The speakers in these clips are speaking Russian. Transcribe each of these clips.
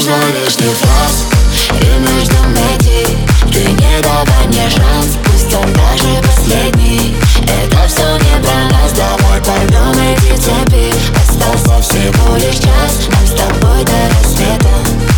нужно лишних фраз и между найти. Ты не давай мне шанс, пусть он даже последний. Это все не про нас, давай порвем эти цепи. Остался всего лишь час, нам с тобой до рассвета.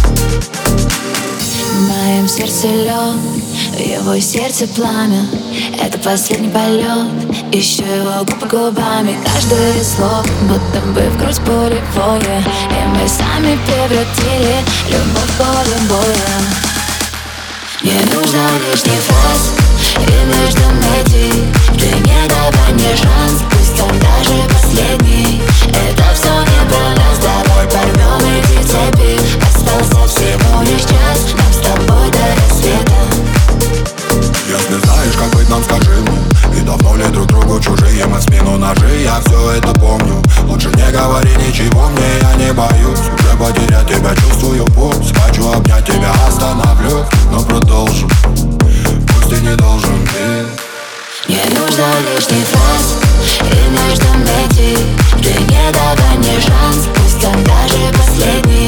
В моем сердце лед, в его сердце пламя. Это последний полет, ищу его губы губами. Каждое слово, будто бы в грудь пулевое. И мы сами превратили любовь в поле боя. Не нужно лишних фраз и между найти. Ты не давай мне шанс, пусть он даже последний. Это все не про нас, давай порвем эти цепи. Остался всего лишь час, нам с тобой до рассвета. Если знаешь, как быть, нам скажи мне. И давно ли друг другу чужие мы в спину ножи? Я все это помню. Лучше не говори ничего мне, я не боюсь. Уже потерять тебя, чувствую пульс. Хочу обнять тебя, остановлюсь, но продолжу. Пусть и не должен ты. Не нужно лишних фраз и между найти. Ты не давай мне шанс, пусть он даже последний.